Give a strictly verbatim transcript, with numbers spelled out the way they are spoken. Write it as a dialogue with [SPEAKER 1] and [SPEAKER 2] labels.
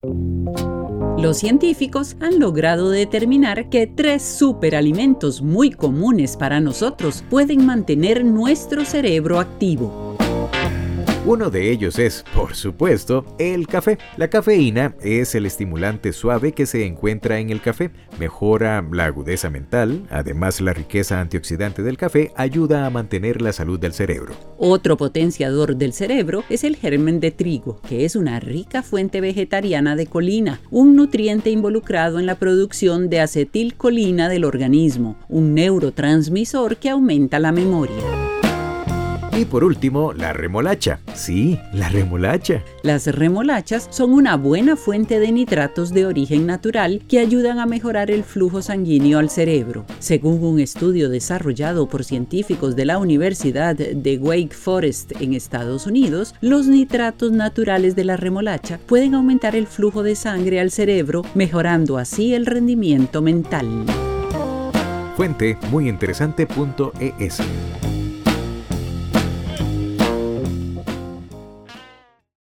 [SPEAKER 1] Los científicos han logrado determinar que tres superalimentos muy comunes para nosotros pueden mantener nuestro cerebro activo.
[SPEAKER 2] Uno de ellos es, por supuesto, el café. La cafeína es el estimulante suave que se encuentra en el café. Mejora la agudeza mental. Además, la riqueza antioxidante del café ayuda a mantener la salud del cerebro.
[SPEAKER 1] Otro potenciador del cerebro es el germen de trigo, que es una rica fuente vegetariana de colina, un nutriente involucrado en la producción de acetilcolina del organismo, un neurotransmisor que aumenta la memoria.
[SPEAKER 2] Y por último, la remolacha. Sí, la remolacha.
[SPEAKER 1] Las remolachas son una buena fuente de nitratos de origen natural que ayudan a mejorar el flujo sanguíneo al cerebro. Según un estudio desarrollado por científicos de la Universidad de Wake Forest en Estados Unidos, los nitratos naturales de la remolacha pueden aumentar el flujo de sangre al cerebro, mejorando así el rendimiento mental.
[SPEAKER 2] Fuente muy interesante punto e s